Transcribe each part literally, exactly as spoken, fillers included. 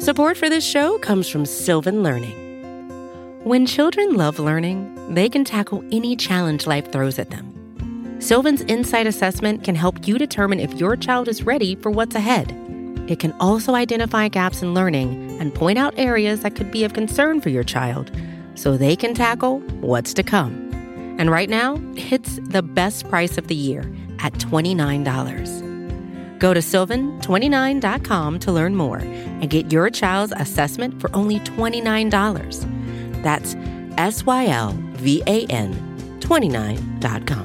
Support for this show comes from Sylvan Learning. When children love learning, they can tackle any challenge life throws at them. Sylvan's Insight Assessment can help you determine if your child is ready for what's ahead. It can also identify gaps in learning and point out areas that could be of concern for your child so they can tackle what's to come. And right now, it's the best price of the year at twenty-nine dollars. Go to sylvan twenty-nine dot com to learn more and get your child's assessment for only twenty-nine dollars. That's S Y L V A N twenty-nine dot com.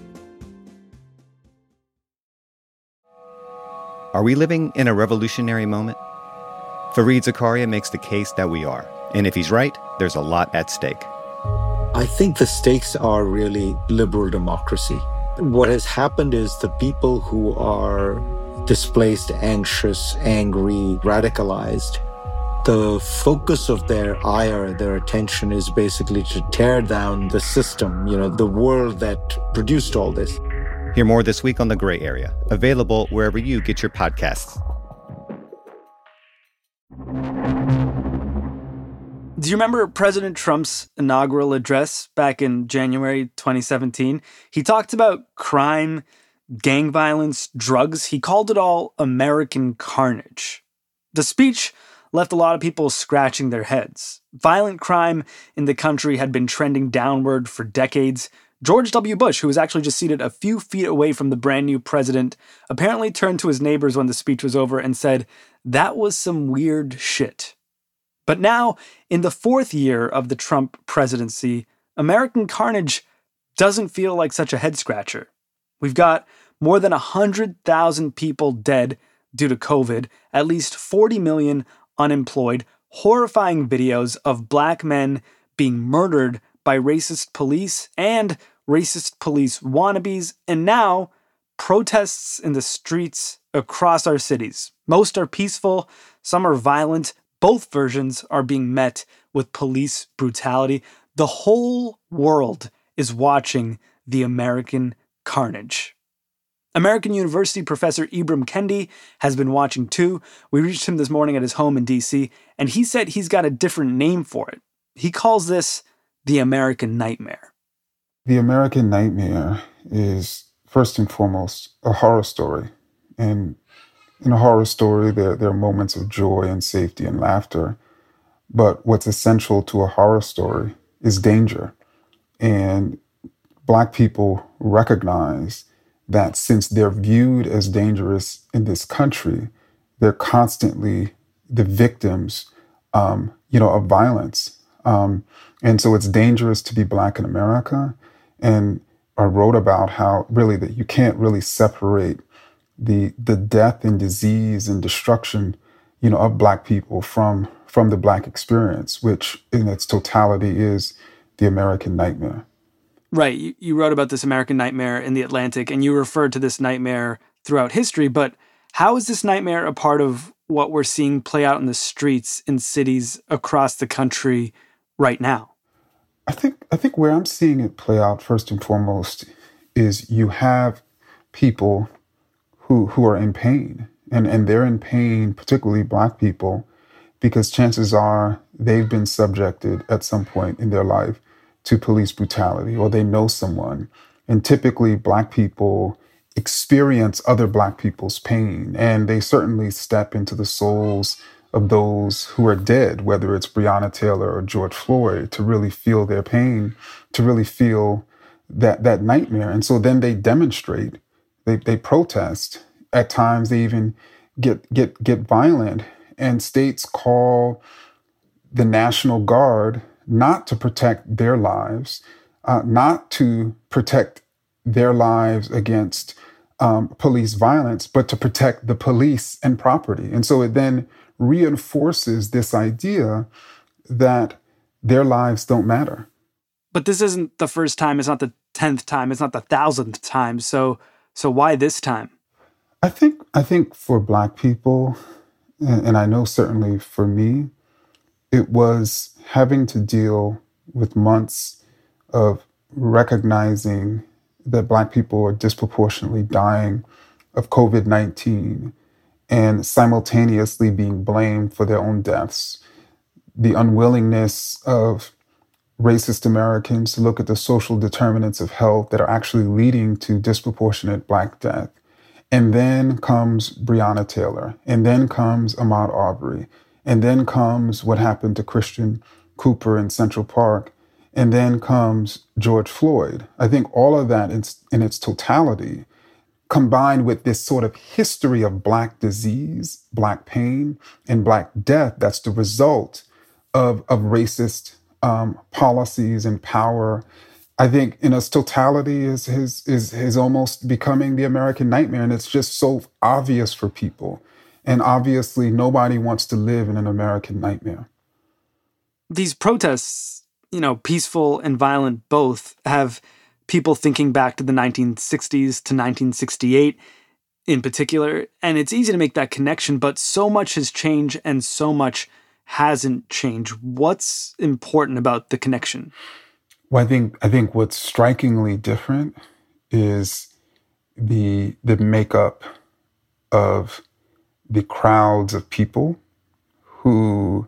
Are we living in a revolutionary moment? Fareed Zakaria makes the case that we are. And if he's right, there's a lot at stake. I think the stakes are really liberal democracy. What has happened is the people who are displaced, anxious, angry, radicalized, the focus of their ire, their attention is basically to tear down the system, you know, the world that produced all this. Hear more this week on The Gray Area, available wherever you get your podcasts. Do you remember President Trump's inaugural address back in January twenty seventeen? He talked about crime, gang violence, drugs. He called it all American carnage. The speech left a lot of people scratching their heads. Violent crime in the country had been trending downward for decades. George W. Bush, who was actually just seated a few feet away from the brand new president, apparently turned to his neighbors when the speech was over and said, "That was some weird shit." But now, in the fourth year of the Trump presidency, American carnage doesn't feel like such a head-scratcher. We've got more than one hundred thousand people dead due to COVID, at least forty million unemployed, horrifying videos of black men being murdered by racist police and racist police wannabes, and now protests in the streets across our cities. Most are peaceful, some are violent. Both versions are being met with police brutality. The whole world is watching the American carnage. American University professor Ibram Kendi has been watching too. We reached him this morning at his home in D C, and he said he's got a different name for it. He calls this the American nightmare. The American nightmare is, first and foremost, a horror story. And in a horror story, there, there are moments of joy and safety and laughter. But what's essential to a horror story is danger. And Black people recognize that since they're viewed as dangerous in this country, they're constantly the victims, um, you know, of violence. Um, and so it's dangerous to be Black in America. And I wrote about how really that you can't really separate the the death and disease and destruction, you know, of Black people from from the Black experience, which in its totality is the American nightmare. Right. You, you wrote about this American nightmare in The Atlantic, and you referred to this nightmare throughout history. But how is this nightmare a part of what we're seeing play out in the streets in cities across the country right now? I think I think where I'm seeing it play out first and foremost is you have people who who are in pain, and, and they're in pain, particularly Black people, because chances are they've been subjected at some point in their life to police brutality, or they know someone. And typically Black people experience other Black people's pain, and they certainly step into the souls of those who are dead, whether it's Breonna Taylor or George Floyd, to really feel their pain, to really feel that that nightmare. And so then they demonstrate, they they protest. At times they even get get get violent, and states call the National Guard not to protect their lives, uh, not to protect their lives against um, police violence, but to protect the police and property. And so it then reinforces this idea that their lives don't matter. But this isn't the first time. It's not the tenth time. It's not the thousandth time. So, so why this time? I think I think for Black people, and, and I know certainly for me, it was having to deal with months of recognizing that Black people are disproportionately dying of COVID nineteen, and simultaneously being blamed for their own deaths. The unwillingness of racist Americans to look at the social determinants of health that are actually leading to disproportionate Black death. And then comes Breonna Taylor, and then comes Ahmaud Arbery, and then comes what happened to Christian Cooper in Central Park, and then comes George Floyd. I think all of that in, in its totality, combined with this sort of history of Black disease, Black pain, and Black death, that's the result of, of racist um, policies and power, I think in its totality is, is, is, is almost becoming the American nightmare. And it's just so obvious for people. And obviously nobody wants to live in an American nightmare. These protests, you know, peaceful and violent both, have people thinking back to the nineteen sixties to nineteen sixty-eight in particular. And it's easy to make that connection, but so much has changed and so much hasn't changed. What's important about the connection? Well, I think I think what's strikingly different is the the makeup of the crowds of people who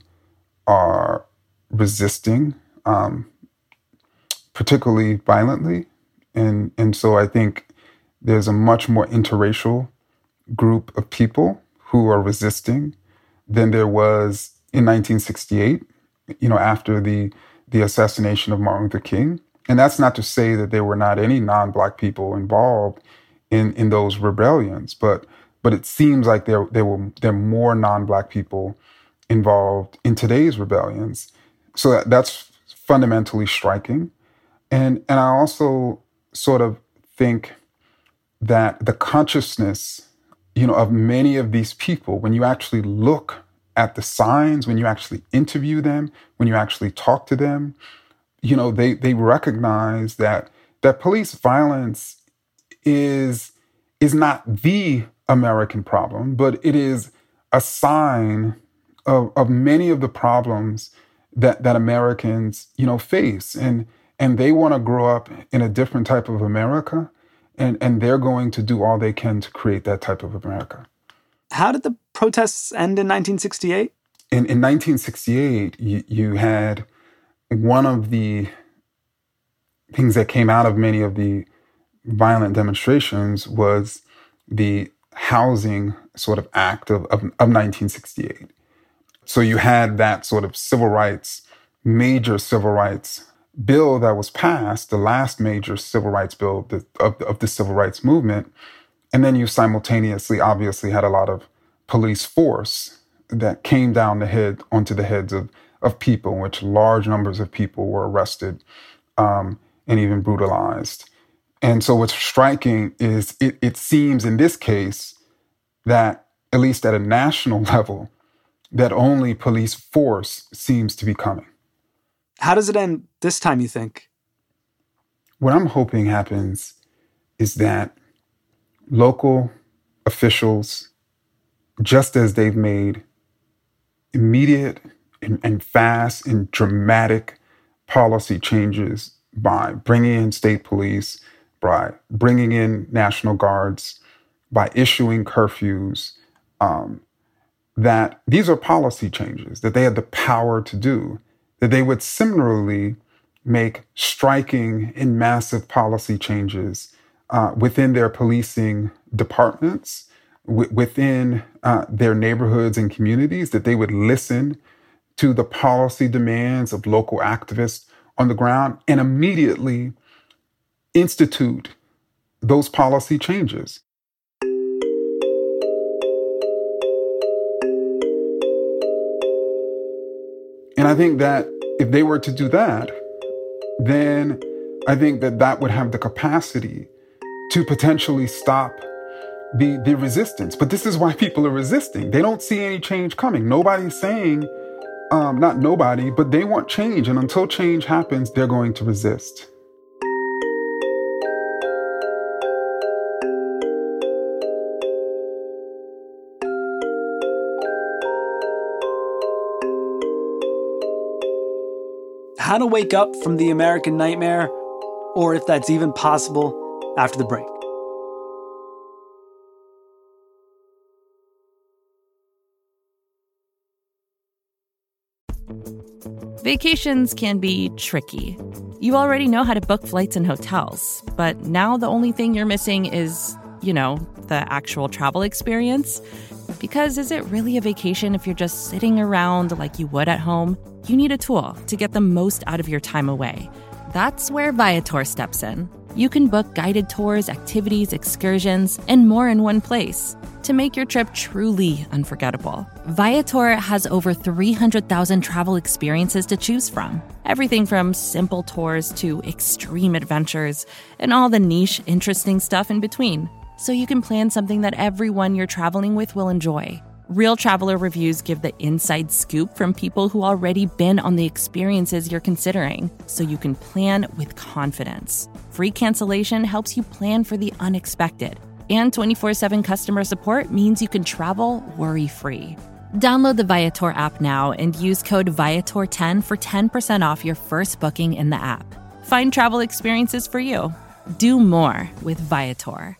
are resisting, um, particularly violently. And, and so I think there's a much more interracial group of people who are resisting than there was in nineteen sixty-eight, you know, after the, the assassination of Martin Luther King. And that's not to say that there were not any non-Black people involved in, in those rebellions, but but it seems like there there were there are more non-Black people involved in today's rebellions. So that, that's fundamentally striking. And and I also sort of think that the consciousness, you know, of many of these people, when you actually look at the signs, when you actually interview them, when you actually talk to them, you know, they they recognize that that police violence is is not the American problem, but it is a sign of, of many of the problems that that Americans, you know, face. And and they want to grow up in a different type of America, and, and they're going to do all they can to create that type of America. How did the protests end in nineteen sixty-eight? In, in nineteen sixty-eight, you, you had one of the things that came out of many of the violent demonstrations was the Housing sort of Act of, of, of nineteen sixty-eight. So you had that sort of civil rights, major civil rights bill that was passed, the last major civil rights bill of the, of, of the civil rights movement. And then you simultaneously obviously had a lot of police force that came down the head onto the heads of, of people, in which large numbers of people were arrested um, and even brutalized. And so what's striking is it, it seems in this case that, at least at a national level, that only police force seems to be coming. How does it end this time, you think? What I'm hoping happens is that local officials, just as they've made immediate and, and fast and dramatic policy changes by bringing in state police, by bringing in National Guards, by issuing curfews, um, that these are policy changes that they had the power to do, that they would similarly make striking and massive policy changes uh, within their policing departments, w- within uh, their neighborhoods and communities, that they would listen to the policy demands of local activists on the ground and immediately institute those policy changes. And I think that if they were to do that, then I think that that would have the capacity to potentially stop the, the resistance. But this is why people are resisting. They don't see any change coming. Nobody's saying, um, not nobody, but they want change. And until change happens, they're going to resist. How to wake up from the American nightmare, or if that's even possible, after the break. Vacations can be tricky. You already know how to book flights and hotels, but now the only thing you're missing is, you know, the actual travel experience. Because is it really a vacation if you're just sitting around like you would at home? You need a tool to get the most out of your time away. That's where Viator steps in. You can book guided tours, activities, excursions, and more in one place to make your trip truly unforgettable. Viator has over three hundred thousand travel experiences to choose from. Everything from simple tours to extreme adventures and all the niche, interesting stuff in between. So you can plan something that everyone you're traveling with will enjoy. Real traveler reviews give the inside scoop from people who already been on the experiences you're considering, so you can plan with confidence. Free cancellation helps you plan for the unexpected. And twenty-four seven customer support means you can travel worry-free. Download the Viator app now and use code Viator ten for ten percent off your first booking in the app. Find travel experiences for you. Do more with Viator.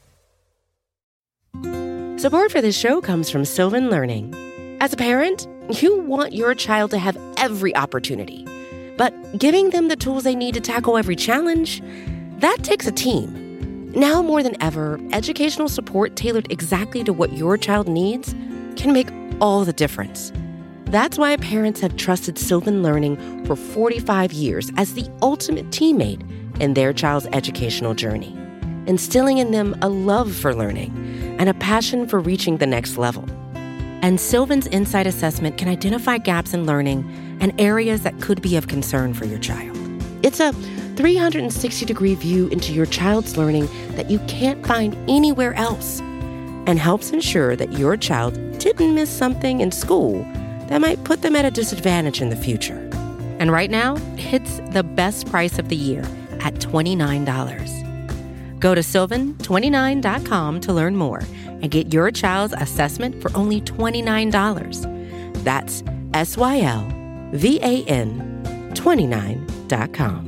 Support for this show comes from Sylvan Learning. As a parent, you want your child to have every opportunity, but giving them the tools they need to tackle every challenge, that takes a team. Now more than ever, educational support tailored exactly to what your child needs can make all the difference. That's why parents have trusted Sylvan Learning for forty-five years as the ultimate teammate in their child's educational journey, instilling in them a love for learning and a passion for reaching the next level. And Sylvan's Insight Assessment can identify gaps in learning and areas that could be of concern for your child. It's a three hundred sixty degree view into your child's learning that you can't find anywhere else, and helps ensure that your child didn't miss something in school that might put them at a disadvantage in the future. And right now, it's the best price of the year at twenty-nine dollars. Go to sylvan twenty-nine dot com to learn more and get your child's assessment for only twenty-nine dollars. That's S Y L V A N twenty-nine dot com.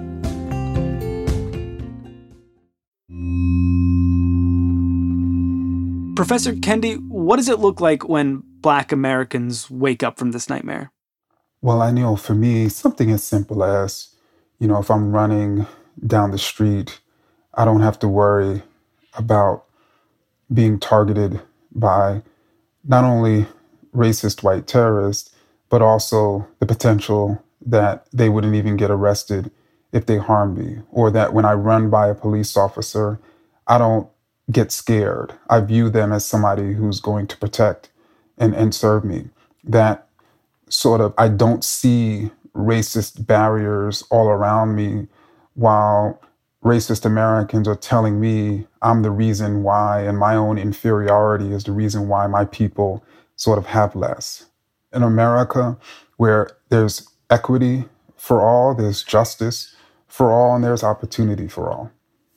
Professor Kendi, what does it look like when Black Americans wake up from this nightmare? Well, I know for me, something as simple as, you know, if I'm running down the street, I don't have to worry about being targeted by not only racist white terrorists, but also the potential that they wouldn't even get arrested if they harmed me, or that when I run by a police officer, I don't get scared. I view them as somebody who's going to protect and, and serve me. That sort of, I don't see racist barriers all around me while racist Americans are telling me I'm the reason why, and my own inferiority is the reason why my people sort of have less. In America, where there's equity for all, there's justice for all, and there's opportunity for all.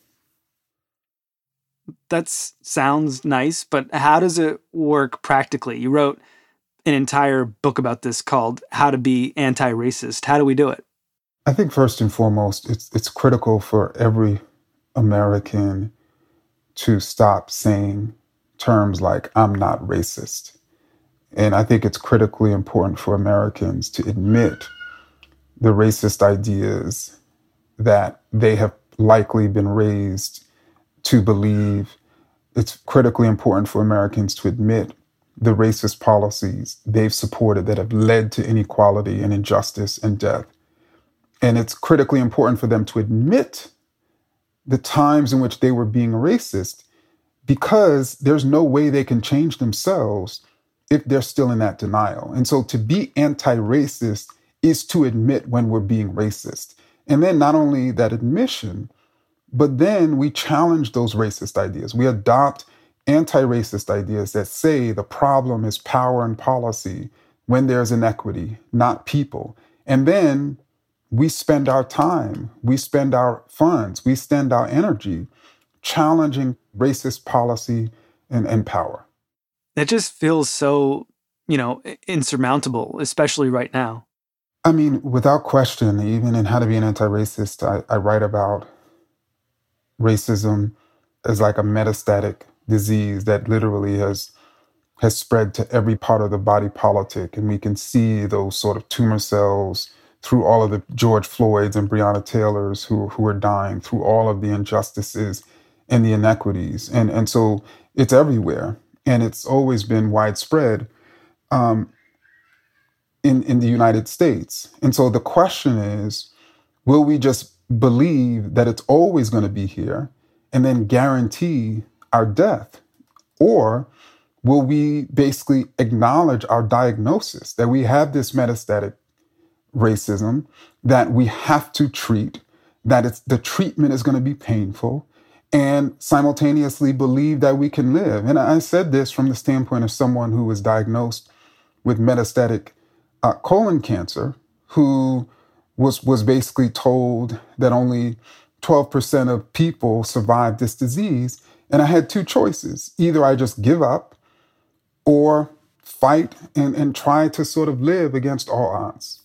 That sounds nice, but how does it work practically? You wrote an entire book about this called How to Be Anti-Racist. How do we do it? I think first and foremost, it's it's critical for every American to stop saying terms like, I'm not racist. And I think it's critically important for Americans to admit the racist ideas that they have likely been raised to believe. It's critically important for Americans to admit the racist policies they've supported that have led to inequality and injustice and death. And it's critically important for them to admit the times in which they were being racist, because there's no way they can change themselves if they're still in that denial. And so to be anti-racist is to admit when we're being racist. And then not only that admission, but then we challenge those racist ideas. We adopt anti-racist ideas that say the problem is power and policy when there's inequity, not people. And then we spend our time, we spend our funds, we spend our energy challenging racist policy and, and power. That just feels so, you know, insurmountable, especially right now. I mean, without question, even in How to Be an Anti-Racist, I, I write about racism as like a metastatic disease that literally has has spread to every part of the body politic. And we can see those sort of tumor cells through all of the George Floyds and Breonna Taylors who, who are dying, through all of the injustices and the inequities. And, and so it's everywhere. And it's always been widespread um, in, in the United States. And so the question is, will we just believe that it's always going to be here and then guarantee our death? Or will we basically acknowledge our diagnosis that we have this metastatic racism that we have to treat, that it's the treatment is going to be painful, and simultaneously believe that we can live? And I said this from the standpoint of someone who was diagnosed with metastatic uh, colon cancer, who was was basically told that only twelve percent of people survive this disease. And I had two choices. Either I just give up or fight and, and try to sort of live against all odds.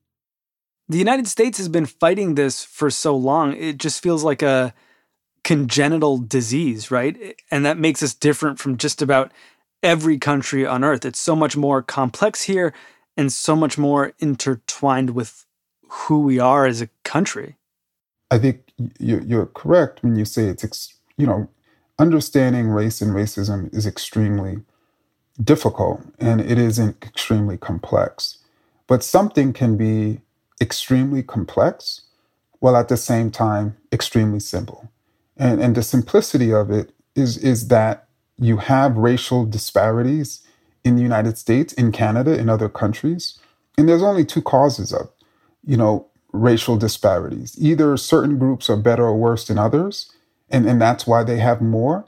The United States has been fighting this for so long. It just feels like a congenital disease, right? And that makes us different from just about every country on earth. It's so much more complex here and so much more intertwined with who we are as a country. I think you're correct when you say it's, you know, understanding race and racism is extremely difficult, and it is extremely complex. But something can be extremely complex while at the same time extremely simple. And, and the simplicity of it is, is that you have racial disparities in the United States, in Canada, in other countries, and there's only two causes of, you know, racial disparities. Either certain groups are better or worse than others, and, and that's why they have more,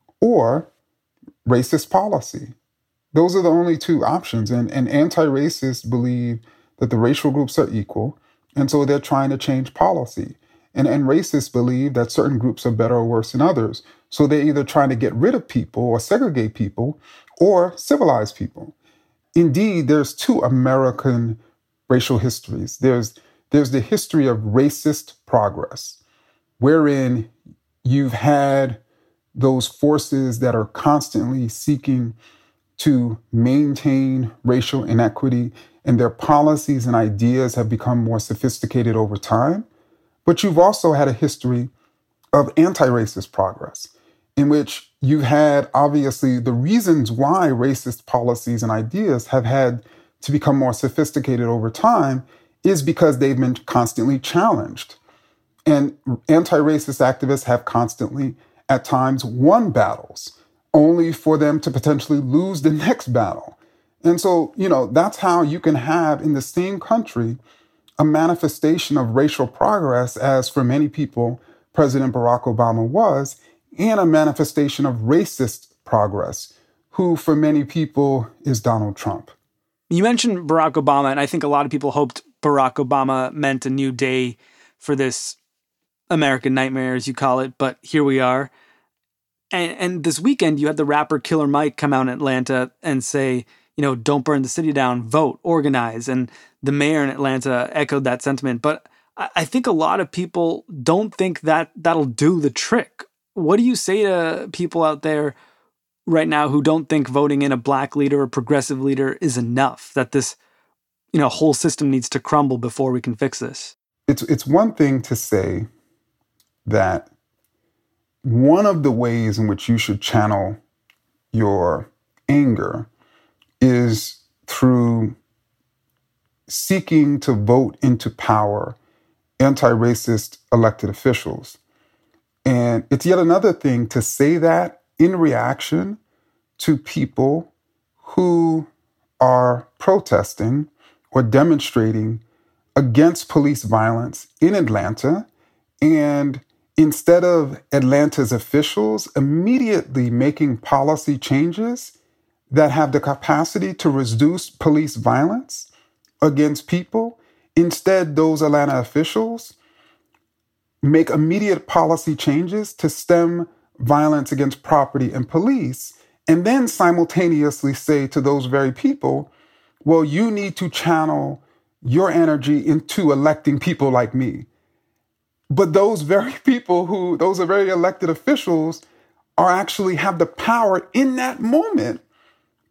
or racist policy. Those are the only two options. And, and anti-racists believe that the racial groups are equal, and so they're trying to change policy. And, and racists believe that certain groups are better or worse than others, so they're either trying to get rid of people or segregate people or civilize people. Indeed, there's two American racial histories. There's, there's the history of racist progress, wherein you've had those forces that are constantly seeking to maintain racial inequity, and their policies and ideas have become more sophisticated over time. But you've also had a history of anti-racist progress, in which you've had, obviously, the reasons why racist policies and ideas have had to become more sophisticated over time is because they've been constantly challenged. And anti-racist activists have constantly, at times, won battles, only for them to potentially lose the next battle. And so, you know, that's how you can have in the same country a manifestation of racial progress, as for many people, President Barack Obama was, and a manifestation of racist progress, who for many people is Donald Trump. You mentioned Barack Obama, and I think a lot of people hoped Barack Obama meant a new day for this American nightmare, as you call it, but here we are. And, and this weekend, you had the rapper Killer Mike come out in Atlanta and say, you know, don't burn the city down, vote, organize. And the mayor in Atlanta echoed that sentiment. But I, I think a lot of people don't think that that'll do the trick. What do you say to people out there right now who don't think voting in a black leader or progressive leader is enough, that this, you know, whole system needs to crumble before we can fix this? It's it's one thing to say that one of the ways in which you should channel your anger is through seeking to vote into power anti-racist elected officials. And it's yet another thing to say that in reaction to people who are protesting or demonstrating against police violence in Atlanta, and instead of Atlanta's officials immediately making policy changes that have the capacity to reduce police violence against people, instead those Atlanta officials make immediate policy changes to stem violence against property and police, and then simultaneously say to those very people, well, you need to channel your energy into electing people like me. But those very people who, those are very elected officials, are actually have the power in that moment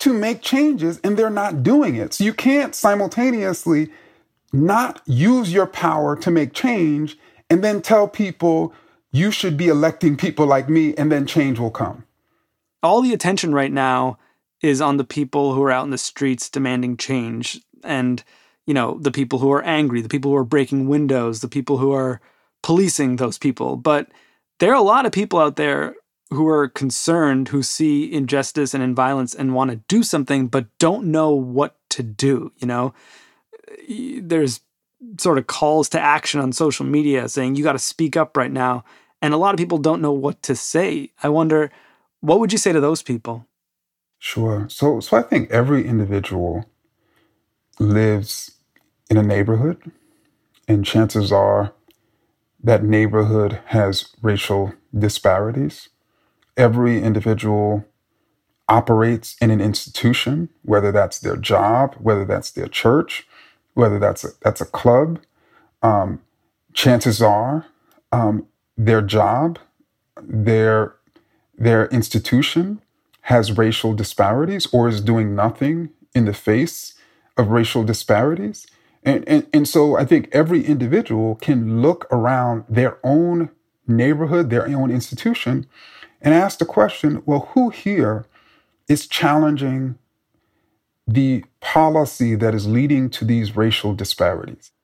to make changes, and they're not doing it. So you can't simultaneously not use your power to make change and then tell people you should be electing people like me and then change will come. All the attention right now is on the people who are out in the streets demanding change, and, you know, the people who are angry, the people who are breaking windows, the people who are policing those people. But there are a lot of people out there who are concerned, who see injustice and violence and want to do something, but don't know what to do. You know, there's sort of calls to action on social media saying you got to speak up right now. And a lot of people don't know what to say. I wonder, what would you say to those people? Sure. So, so I think every individual lives in a neighborhood, and chances are that neighborhood has racial disparities. Every individual operates in an institution, whether that's their job, whether that's their church, whether that's a, that's a club. Um, chances are um, their job, their their institution has racial disparities or is doing nothing in the face of racial disparities. And, and, and so I think every individual can look around their own neighborhood, their own institution, and ask the question, well, who here is challenging the policy that is leading to these racial disparities?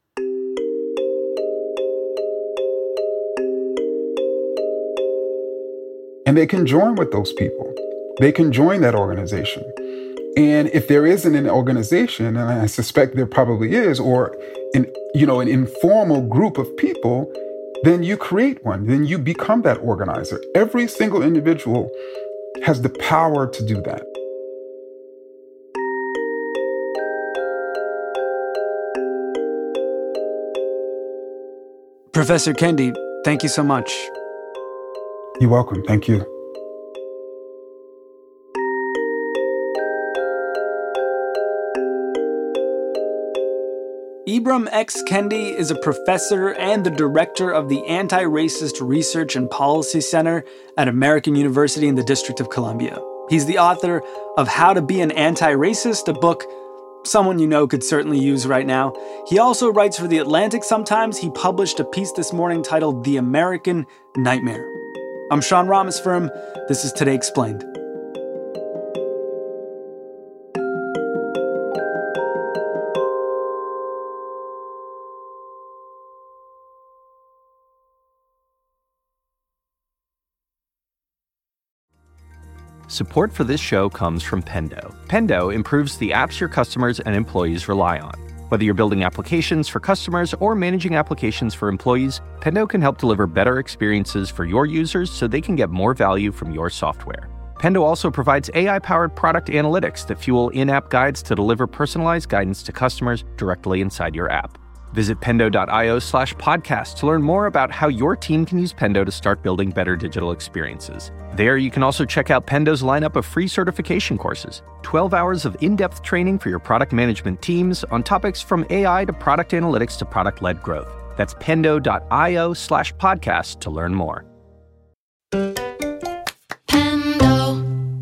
And they can join with those people. They can join that organization. And if there isn't an organization, and I suspect there probably is, or an, you know, an informal group of people, then you create one. Then you become that organizer. Every single individual has the power to do that. Professor Kendi, thank you so much. You're welcome. Thank you. Ibram X. Kendi is a professor and the director of the Anti-Racist Research and Policy Center at American University in the District of Columbia. He's the author of How to Be an Anti-Racist, a book someone you know could certainly use right now. He also writes for The Atlantic sometimes. He published a piece this morning titled The American Nightmare. I'm Sean Rameswaram. This is Today Explained. Support for this show comes from Pendo. Pendo improves the apps your customers and employees rely on. Whether you're building applications for customers or managing applications for employees, Pendo can help deliver better experiences for your users so they can get more value from your software. Pendo also provides A I-powered product analytics that fuel in-app guides to deliver personalized guidance to customers directly inside your app. Visit pendo.io slash podcast to learn more about how your team can use Pendo to start building better digital experiences. There, you can also check out Pendo's lineup of free certification courses, twelve hours of in-depth training for your product management teams on topics from A I to product analytics to product-led growth. That's pendo.io slash podcast to learn more. Pendo.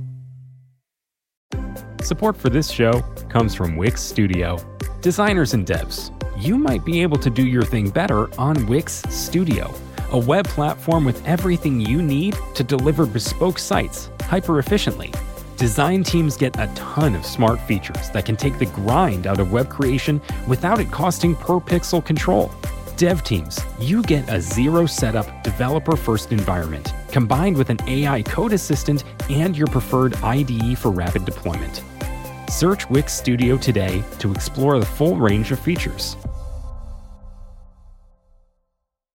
Support for this show comes from Wix Studio. Designers and devs, you might be able to do your thing better on Wix Studio, a web platform with everything you need to deliver bespoke sites hyper-efficiently. Design teams get a ton of smart features that can take the grind out of web creation without it costing per-pixel control. Dev teams, you get a zero-setup, developer-first environment, combined with an A I code assistant and your preferred I D E for rapid deployment. Search Wix Studio today to explore the full range of features.